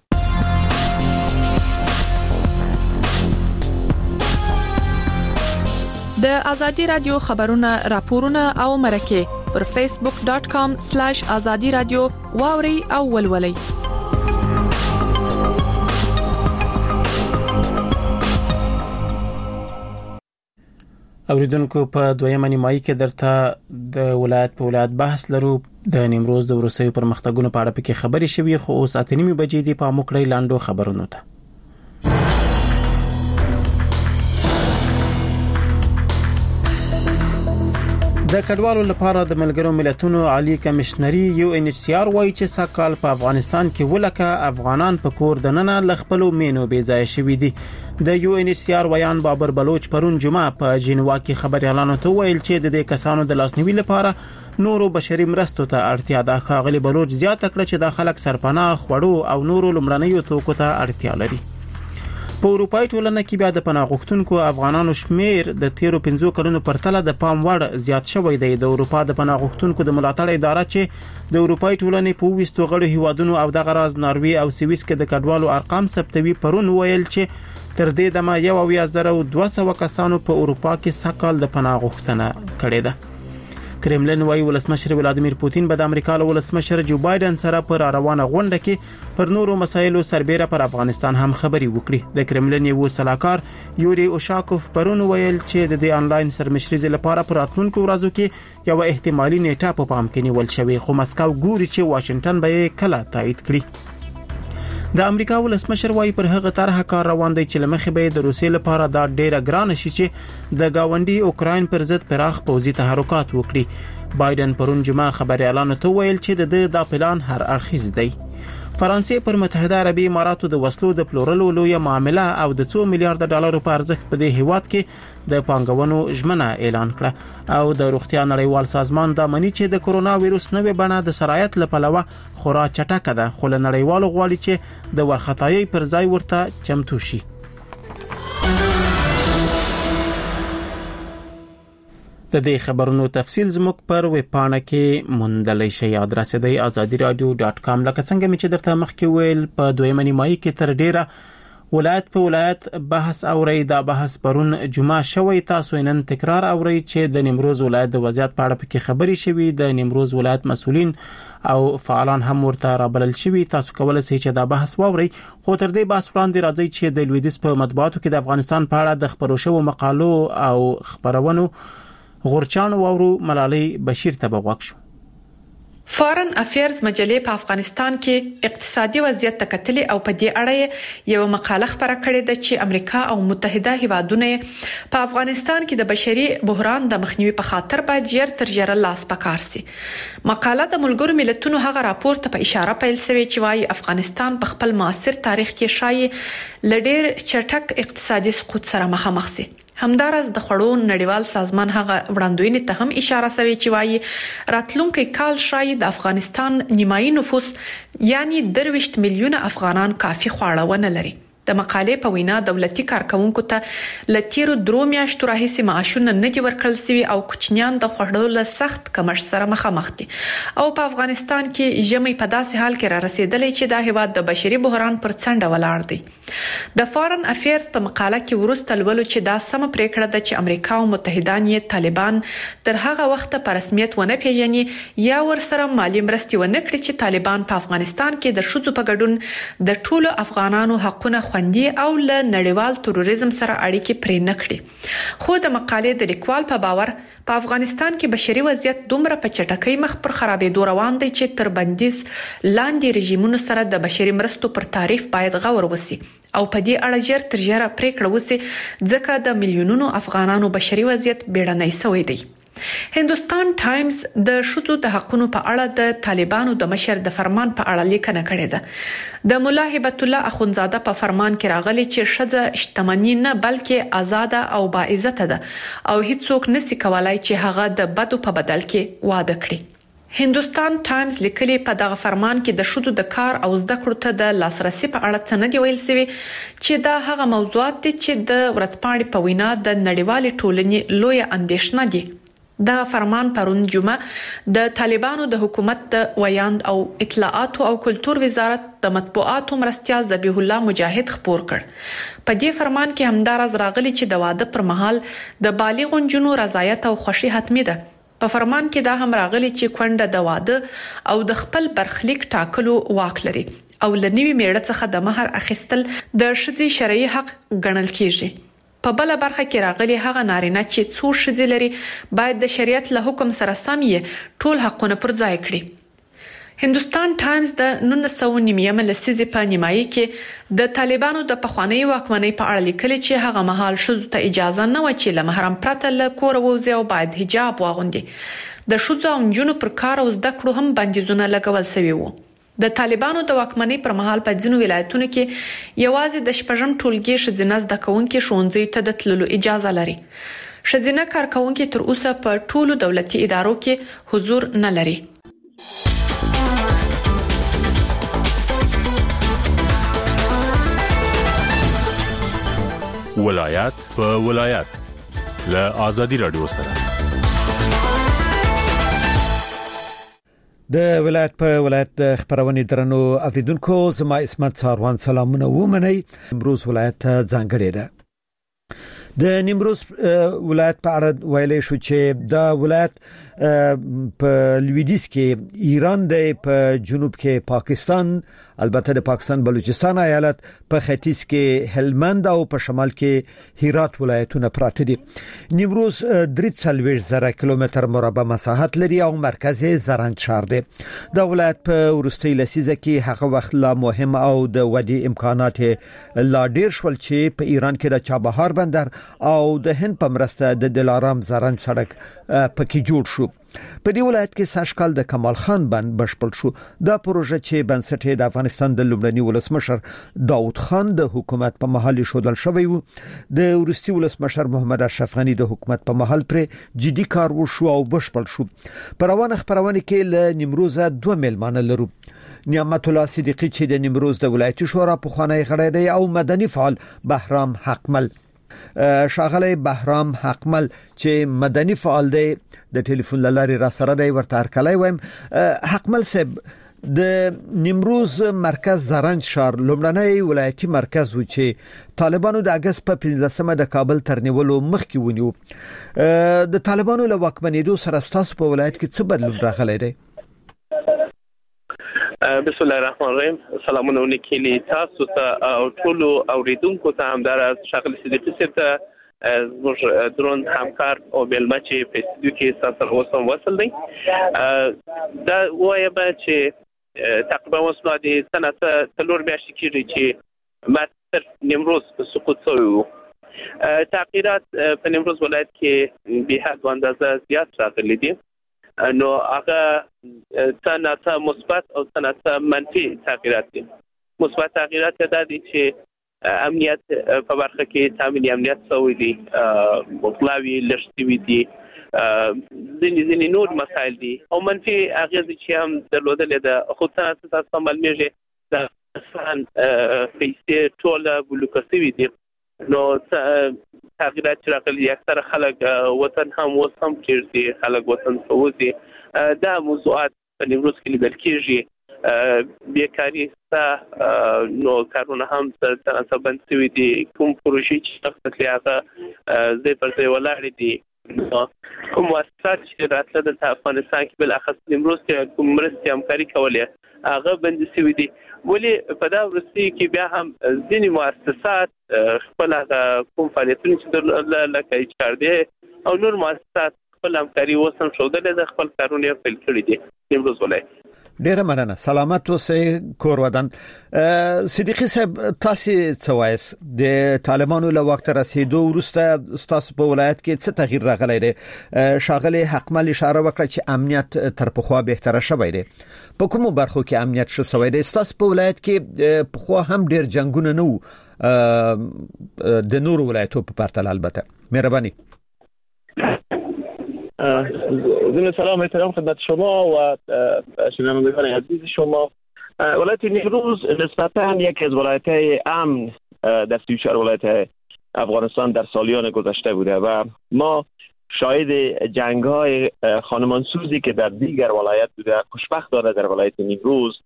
د ازادي رادیو خبرونه راپورونه او مرکه پر facebook.com/azadi radio واوري او ولولي. اوریدونکو په دویمه نیمایي کې درته د ولایت په ولایت بحث لرو. د نیمروز د وروسیو پرمختګونو په اړه پکې خبرې شوې، خو اوس 8:30 بجې دی په موکړی لاندو خبرونو ته. د کډوالو لپاره د ملګرو ملتونو عالی کمشنري UNHCR وایي چې ساکال په افغانستان کې ولکه افغانان په کور دننه لخپلو مینو بې ځای شوي دي. د UNHCR ویان بابر بلوچ پرون جمعه په جنیوا کې خبريالانو ته ویل چې د دې کسانو د لاسنیوي لپاره نورو بشري مرستو ته اړتیا ده. ښاغلي بلوچ زیاته کړه چې د خلک سرپناه خوړو او نورو لمړنیو توکو ته اړتیا لري. په اروپای ټولنه کې بیا د پناه غوښتونکو افغانانو شمیر د 13 کلونو پرتله د پام وړ زیات شوی دی. د اروپا د پناه غوښتونکو د ملاتړ اداره چې د اروپای ټولنې په 20 غړو هیوادونو او د غراز ناروی او سویس کې د کډوالو ارقام ثبتوي پرون ویل چې تر دې دمه 1,200 کسانو په اروپا کې سکهال د پناه غوښتنه کړې ده. کرملین وايي ولسمشر ولادیمیر پوتین به د امریکا له ولسمشر جو بایدن سره پر روانه غونډه کې پر نورو مسایلو سربېره پر افغانستان هم خبري وکړي. د کرملین یو سلاکار یوري اوشاکوف پرون ویل چې د دې انلاین سرمشريزې لپاره پر راتلونکو ورځو کې یو احتمالي نیټه په پام کې نیول شوی، خو مسکو ګوري چې واشنگټن به کله تایید کړي. د امریکا ولسمشر وايي پر هغه طرح کار روان دی چې لمخې به د روسیې لپاره دا ډیره ګران شي چې د گاونډي اوکراین پر ضد پراخ پوځي تحرکات وکړي. بایدن پرون جمعه خبريالانو ته ویل چې د پلان هر اړخیز دی. فرانسې پر متحده عربي اماراتو د وسلو د پلورلو لوی معامله او د 2 میلیارډ ډالرو په ارزښت په دې هیواد کې د پانګونو ژمنه اعلان کړه. او د روغتیا نړیوال سازمان دا مني چې د کورونا وایروس نوې بڼه د سرایت لپاره خورا چټکه ده، خو له نړیوالو غواړي چې د ورختایي پر ځای ورته چمتو شي. د دې خبرونو تفصیل زموږ پر ویب پاڼه کې موندلای شئ. ادرس دی azadiradio.com. لکه څنګه چې درته مخکې ویل په دویمه نیمایي کې تر ډیره ولایت په ولایت بحث اوري. دا بحث پرون جمعه شوی. تاسو نن تکرار اوري چې د نیمروز ولایت د وضعیت په اړه کې خبري شوي. د نیمروز ولایت مسؤلین او فعالان هم ورته رابلل شوي. تاسو کولای شئ چې دا بحث واورئ. خو تر دې بحث وړاندې راځي چې د لویدیځ په مطبوعاتو کې د افغانستان په اړه د خبرو شوو مقالو او خبرونو غورچانو وورو ملالۍ بشیر ته بغوښ شو. فارن افیرز مجلې په افغانستان کې اقتصادي وضعیت تکتلې او په دې اړه یو مقاله خبره کړې ده چې امریکا او متحده هیوادونه په افغانستان کې د بشري بحران د مخنیوي په خاطر باید ژر تر ژره لاس پکار سي. مقاله د ملګرو ملتونو هغه راپور ته په اشاره پیل شوی چې وايي افغانستان په خپل معاصر تاریخ کې شایي لډیر چټک اقتصادي سقوط سره مخامخ سي. همدارس د خړو نړیوال سازمان هغه وړاندوینې ته هم اشاره شوی چې وايي راتلونکي کال شاید د افغانستان نیمایي نفوس یعنی 23 میلیونه افغانان کافي خواړه ونه لري. د مقالې په وینا دولتي کارکونکو ته لتیرو درو میاشتو راهیسې معاشونه نه دي ورکړل شوي او کوچنیان د خوړو له سخت کمښت سره مخامخ دي. او په افغانستان کې ژمي په داسې حال کې را رسیدلې چې د هیواد د بشري بحران پر څنډه ولاړ دی. د فارن افیرز په مقاله کې ورسته لولو چې دا سم پریکړه ده چې امریکا او متحدان یې طالبان تر هغه وخت په رسمیت ونه پیژني یا ورسره مالی مرستې ونه کړي چې طالبان په افغانستان کې د شذو په ګډون د ټولو افغانانو حقونه خوندي او له نړیوال تروریزم سره اړیکې پرې نه کړي. خو د مقالې د لیکوال په باور په افغانستان کې بشري وضعیت دومره په چټکۍ مخ پر خرابېدو روان دی چې تر بندیز لاندې رژیمونو سره د بشري مرستو پر تعریف باید غور وسی او په دې اړه ژر تر ژره پریکړه وسی ځکه د میلیونونو افغانانو بشري وضعیت بیړنی شوی دی. هندوستان ټایمز د شذو د حقونو په اړه د طالبانو د مشر د فرمان په اړه لیکنه کړې ده. د مولا هبت الله اخونزاده په فرمان کې راغلي چې ښځه شتمني نه بلکې آزاده او باعزته ده او هیڅوک نشي کولای چې هغه د بدو په بدل کې واده کړي. هندوستان ټایمز لیکلي په دغه فرمان کې د شذو د کار او زده کړو ته د لاسرسي په اړه څه نه دی ویل شوی چې دا هغه موضوعات دي چې د ورځپاڼې په وینا د نړیوالې ټولنې لوی اندېښنه دي. دا فرمان پرون جمعه د طالبانو د حکومت د ویاند او اطلاعات او کلتور وزارت د مطبوعاتو مرستيال ذبیح الله مجاهد خبر کړ. په دې فرمان کې همدارز راغلي چې د واده پر مهال د بالغ جنونو رضایت او خوشي حتمی ده. په فرمان کې دا هم راغلي چې کونډه د واده او د خپل برخلیک ټاکلو واک لري او لنیوي میړه څخه د مہر اخیستل د شذي شرعي حق ګڼل کیږي. په بل برخه کې راغلي هغه نارینه چې څو شذي لري باید د شریعت له حکم سره سم یې ټول حقونه پر ځای کړي. هندوستان ټایمز د 1990 لسیزې په نیمایي کې د طالبانو د پخوانی واکمنۍ په اړه لیکلي چې هغه مهال شذو ته اجازه نه و چې له محرم پرته له کور ووځي او باید حجاب واغوندي. د شذو او نجونو پر کار او زده کړو هم بندیزونه لګول شوي وو. د طالبانو د واکمنۍ پر مهال په ځینو ولایتونو کې یوازې د شپږم ټولګي ښځینه زده کوونکي ښوونځي ته د تللو اجازه لري. ښځینه کارکونکي تر اوسه په ټولو دولتي ادارو کې حضور نه لري. ولایت په ولایت له آزادي رادیو سره د ولایت په ولایت د خبرونې درنو اوریدونکو زما اسمت ساروان سلامونه ومنئ. نیمروز ولایت ځانګړی ده. د نیمروز ولایت په اړه ویلې شو چې دا ولایت په لویدیځ کې ایران دی، په جنوب کې پاکستان، البته د پاکستان بلوچستان ایالت، په ختیځ کې هلمند او په شمال کې هرات ولایتونه پراته دي. نیمروز 340,000 کیلومتر مربع مساحت لري او مرکز زرنج شهر دی. دا ولایت په ورستۍ لسیزه کې هغه وخت لا مهم او د ودی امکانات لا ډیر شول چې په ایران کې د چابهار بندر او د هند په مرسته د دلارام زرنج سړک پکې جوړ شو. په دې ولایت کې ساشکال د کمال خان بند بشپړ شو. دا پروژه چې بنسټ د افغانستان د لومړني ولسمشر داوود خان د حکومت په محل شودل شوی و. د ورستي ولسمشر محمد اشرف غنی د حکومت په محل پر جدي کار وشو او بشپړ شو. په روانه خبرونه کې له نیمروز 2 میلمانه لرو. نعمت الله صدیقی چې د نیمروز د ولایتي شورا په خانه غړی دی او مدني فعال بهرام حقمل. شاغله بهرام حقمل چې مدني فعال دی د ټلیفون لارې را سره دی ورته ارکلای وایم. حقمل صاحب، د نیمروز مرکز زرنج شهر لومړنی ولایتي مرکز و چې طالبانو د اگست په 15مه د کابل تر نیولو مخکې ونیو. د طالبانو له واکمنېدو سره ستاسو په ولایت کې څه بدلون راغلی دی؟ بسم الله الرحمن الرحیم. سلامونه وکړي تاسو ته او ټول اوریدونکو ته همدار شغله صدیقی صاحب ته زموږ درون همکار او بلما چې په استودیو کې تاسو اوسم وصل دي. دا وایم چې تقریبا وسله د سنه تلور میاشتې کېږي چې ماتر نیمروز په سقوط شوی وو. تغییرات په نیمروز ولایت کې به حد اندازه زیات راغلي دي. نو هغه څنګه مثبت او څنګه منفي تغییرات دي. مثبت تغییرات دا دي چې امنیت په برخه کې تامین امنیت شوی دی، مطلوي لشتوي دي، ځینې نور مسایل دي. او منفي هغه چې هم درلودل د خو څنګه تاسو معلومیږي د افغان پیسې ټول بلوکسوي دي. نو تغییرات چې راغلي اکثر خلک وطن هم وسم کېږي، خلک وطن سوځي. دا موضوعات په نیمروز کې لیدل کېږي. بیکاري ستا نو کارونه هم څه بند شوي دي. کوم پروژې چې تخصصي هغه ځای پر ځای ولاړې دي. کوم مؤسسات چې راتله د افغانستان کې بل اخص نیمروز کې کوم مرستې همکاري کولې هغه بند شوي دي. ولې په دا ورستي کې بیا هم ځینې مؤسسات خپل کوم فعالیتونه چې لکه HRD او نور مؤسسات خپل همکاري وسم شودل د خپل کارونه پیل کړی دي نیمروز ولایت. ډیره مننه. سلامت اوسئ کور ودان. صدیقی صاحب، تاسو څه وایس د طالبانو له وخت رسیدو وروسته تاسو په ولایت کې څه تغییر راغلی دی؟ شاغله حقمل اشاره وکړه چې امنیت تر پخوا بهتره شوی دی. په کومو برخو کې امنیت ښه شوی دی؟ تاسو په ولایت کې پخوا هم ډیر جنگونه نه وو د نور ولایتو په پرتله. البته مهرباني. ضمن سلام و احترام خدمت شما و شنوندگان عزیز شما. ولایت نیمروز نسبتاً یکی از ولایت‌های امن در 34 ولایت افغانستان در سالیان گذشته بوده و ما شاهد جنگ‌های خانمانسوزی که در دیگر ولایت بوده خوشبختانه در ولایت نیمروز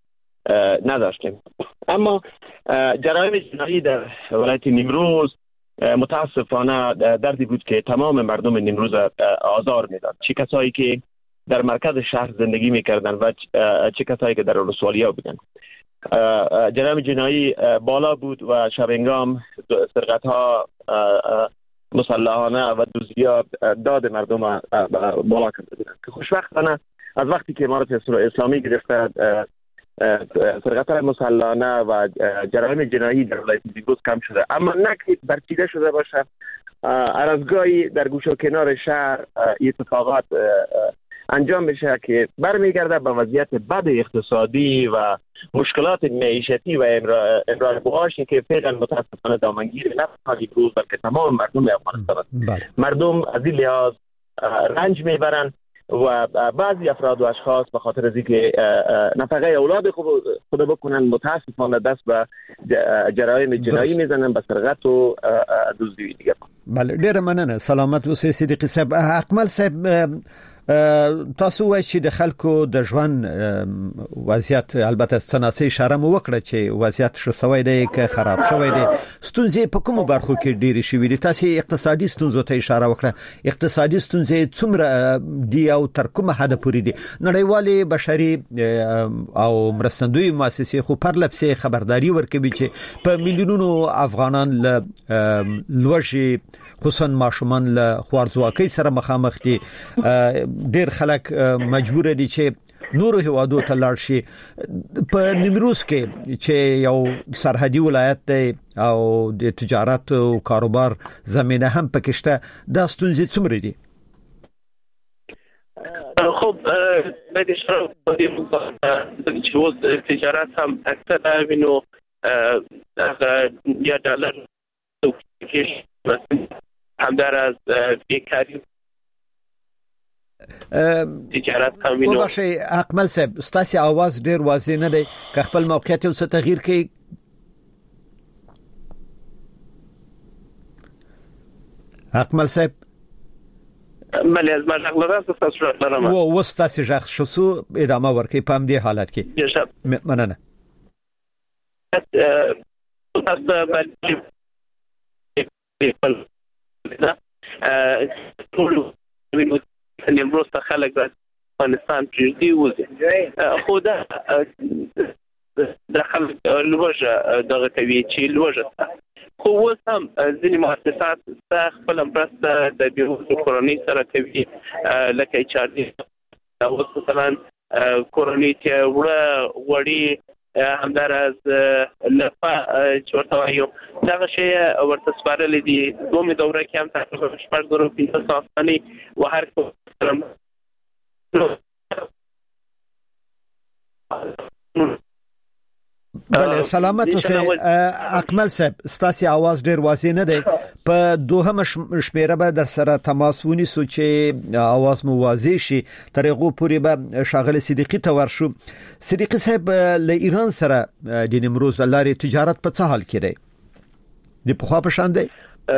نداشتیم. اما جرایم جنایی در ولایت نیمروز متاسفانه دردی بود که تمام مردم نیمروز آزار میداد، چه کسایی که در مرکز شهر زندگی میکردن و چه کسایی که در ولسوالی‌ها بودن. جرایم جنایی بالا بود و شبانگام سرقت‌ها مسلحانه و دزدی‌ها داد مردم بالا کرده بودند که خوشبختانه از وقتی که امارت اسلامی گرفته سرقت‌های مسلحانه و جرایم جنایی در ولایت نیمروز کم شده، اما نه برچیده شده باشه. هر از گاهی در گوشه و کنار شهر اتفاقات انجام بشه که برمیگرده به وضعیت بد اقتصادی و مشکلات معیشتی و امرار معاشی که فعلا متاسفانه دامنگیر نه فقط نیمروز بلکه تمام مردم افغانستان است. مردم از این لحاظ رنج میبرن و بعضی افراد و اشخاص به خاطر از اینکه نفقه اولاد خود بکنن متاسفانه دست به جرایم جنایی میزنن، به سرقت و دزدی دیگه. بله، ډیره مننه. سلامت اوسئ صدیقی صاحب. اکمل صاحب، تاسو وایي چې د خلکو د ژوند وضعیت البته سناسي اشاره مو وکړه چې وضعیت ښه شوی دی که خراب شوی دی، ستونزې په کومو برخو کې ډېرې شوې دي؟ تاسو اقتصادي ستونزو ته اشاره وکړه. اقتصادي ستونزې څومره دي او تر کومه حد پورې دي؟ نړیوالې بشري او مرستندوی مؤسسې خو پرلپسې خبرداري ورکوي چې په میلیونونو افغانان له لوږې خصوصا ماشومان له خوارځواکۍ سره مخامخ دي. ډېر خلک مجبور دي چې نورو هیوادو ته لاړ شي. په نیمروز کې چې یو سرحدي ولایت دی او د تجارت او کاروبار زمينه هم پکې شته، دا ستونزې څومره دي؟ خب باید اشاره کنیم که تجارت هم اکثر وینو یا دلار هم در از بیکاری تجارت هم وینو. باشه اکمل صاحب، ستاسو आवाज ډیر واضح نه دی، که خپل موقعیت او څه تغییر کړي. اکمل صاحب ملي از مغلقات تاسو لرم و ستاسو ژغ شوسو ادامه ورکړي په دې حالت کې. مننه. نیمروز ته خلک د افغانستان پرېږدي وځي، خو دا د خلک لوږه دغه کوي چې لوږه خو اوس هم ځینې مؤسسات خپله مرسته د بېوزلو کورنۍ سره کوي، لکه HRD اوس مثلا کورنۍ ته وړه غوړي همداراز لفه چې ورته وایو دغه شی ورته سپارلی دي. دومې دوره کې هم تقریبا 4500 افغانۍ و هر بله، سلامت اوسئ. اکمل صاحب، ستاسو आवाज ډیر واضح نه دی. په دوهم شمیره به در سره تماس ونیسو چې आवाज مو واضح شي. تر هغه پورې به شاغل صدیقی ته ورشو. صدیقی صاحب، له ایران سره د نیمروز لارې تجارت په څه حال کې دی؟ د پخوا په شان دی؟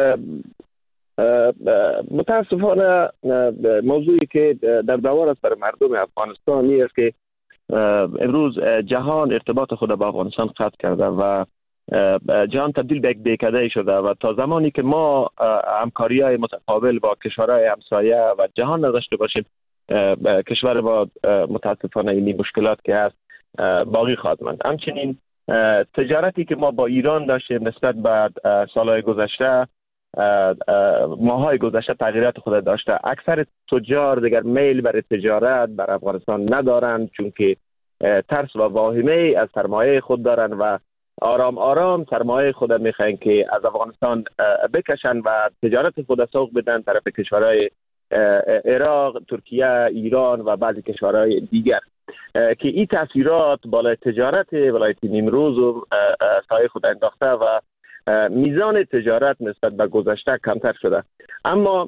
متاسفانه موضوعی که در دور است بر مردم افغانستانی است که امروز جهان ارتباط خود با افغانستان قطع کرده و جهان تبدیل به یک دهکده شده و تا زمانی که ما همکاری‌های متقابل با کشورهای همسایه و جهان نداشته باشیم، کشور با متاسفانه این مشکلات که هست باقی خواهد ماند. همچنین تجارتی که ما با ایران داشتیم نسبت به سالهای گذشته، ماهای گذشته تغییرات خود داشته. اکثر تجار دیگر میل برای تجارت بر افغانستان ندارند، چون که ترس و واهمه از سرمایه خود دارند و آرام آرام سرمایه خود میخواین که از افغانستان بکشن و تجارت خود سوق بدن طرف کشورهای عراق، ترکیه، ایران و بعضی کشورهای دیگر، که این تاثیرات بالای تجارت ولایت نیمروز و سایه خود انداخته و میزان تجارت نسبت به گذشته کمتر شده. اما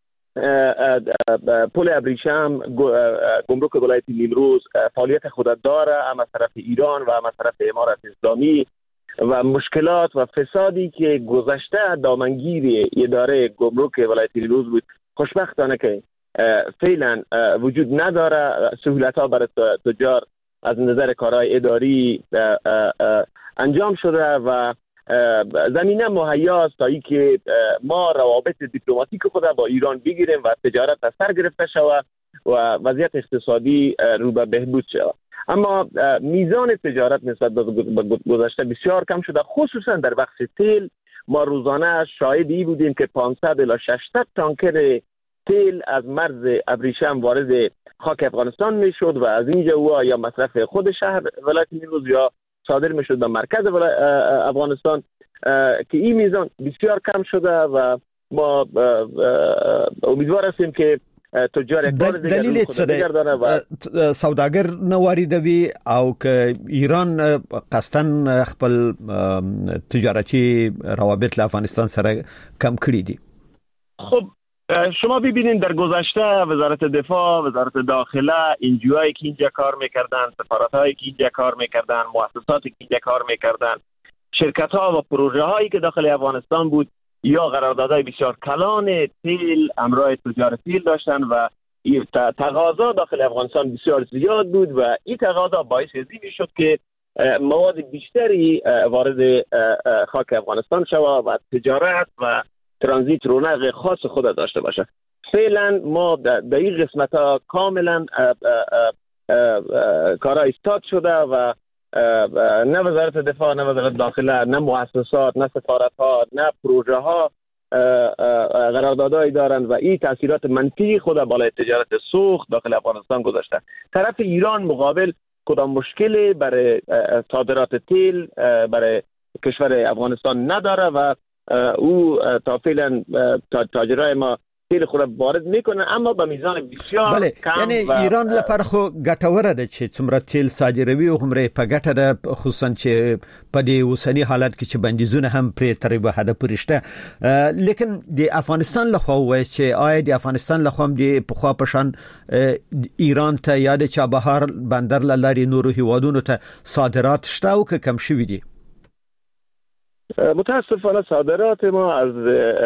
پل ابریشم، گمرک ولایت نیمروز فعالیت خود داره، هم از طرف ایران و هم از طرف امارت اسلامی، و مشکلات و فسادی که گذشته دامنگیر اداره گمرک ولایت نیمروز بود خوشبختانه که فعلا وجود نداره. سهولت ها برای تجار از نظر کارهای اداری انجام شده و زمینه مهیا است تا اینکه ما روابط دیپلماتیک خود با ایران بگیریم و تجارت از سر گرفته شود و وضعیت اقتصادی رو به بهبود شود. اما میزان تجارت نسبت به گذشته بسیار کم شده، خصوصا در بخش تیل. ما روزانه شاهدی بودیم که 500 الی 600 تانکر تیل از مرز ابریشم وارد خاک افغانستان میشد و از اینجا او یا مصرف خود شهر ولایت نیمروز یا صادر میشد به مرکز افغانستان که این میزان بسیار کم شده و ما امیدوار هستیم که تجار دلیل څه دی سوداګر نواریدوي او که ایران قصدن خپل تجارتي روابط له افغانستان سره کم کړی دي؟ خب شما ببینید در گذشته وزارت دفاع، وزارت داخله، انجیوهایی که اینجا کار میکردن، سفارت‌هایی که اینجا کار میکردن، مؤسساتی که اینجا کار میکردن، شرکت‌ها و پروژه‌هایی که داخل افغانستان بود یا قراردادهای بسیار کلان تیل همراه تجار تیل داشتن و تقاضا داخل افغانستان بسیار زیاد بود و این تقاضا باعث این شد که مواد بیشتری وارد خاک افغانستان شود و تجارت و ترانزیت رونق خاص خود داشته باشه. فعلا ما در این قسمت ها کاملا کارا استاد شده و نه وزارت دفاع، نه وزارت داخله، نه مؤسسات، نه سفارت ها، نه پروژه ها قراردادهایی دارند و این تاثیرات منفی خود بالای تجارت سوخت داخل افغانستان گذاشته. طرف ایران مقابل کدام مشکلی برای صادرات تیل برای کشور افغانستان نداره و او تا فعلا تاجرای ما تیل خود وارد میکنه، اما به میزان بسیار کم. یعنی ایران لپاره خو ګټوره ده چې څومره تیل صادروي او همره په ګټه ده، خصوصا چې په دې اوسنی حالت کې چې بندیزونه هم پرې تر به حد پورې شته. لیکن د افغانستان لخوا وایي چې آیا د افغانستان لخوا هم د پخوا پشان ایران ته یا د چابهار بندر لاري نورو هیوادونو ته صادرات شته او که کم شوي دي؟ متاسفانه صادرات ما از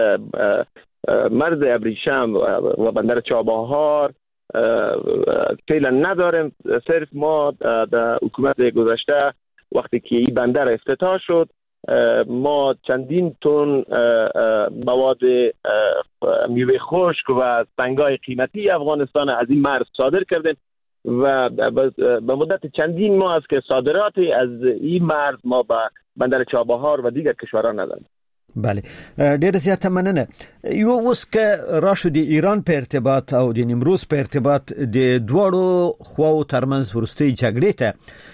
مرز ابریشم و بندر چابهار فعلا نداریم. صرف ما در حکومت گذشته وقتی که این بندر افتتاح شد ما چندین تن مواد میوه خشک و سنگای قیمتی افغانستان از این مرز صادر کردیم و به مدت چندین ماه است که صادراتی از این مرز ما به بندر چابهار و دیگر کشورها نداریم. بله، ډېر زیاته مننه. یو اوس که راشو د ایران په ارتباط او د نیمروز په ارتباط د دوړو خواو ترمنځ ورستي جګړې ته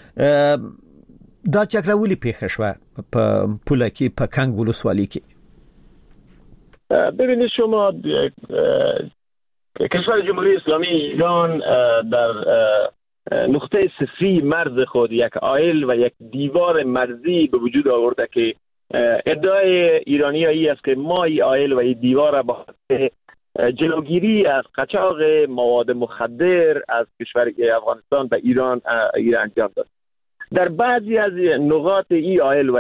دا جګړه ولې پیښه شوه په پوله کې په کنګ ولسوالۍ کې؟ ببینید شما کشور جمهوری اسلامی ایران در نقطه صفری مرز خود یک آیل و یک دیوار مرزی به وجود آورده که ادعای ایرانی هایی است که ما این آیل و این دیوار با جلوگیری از قاچاق مواد مخدر از کشور افغانستان به ایران انجام داد. در بعضی از نقاط این آیل و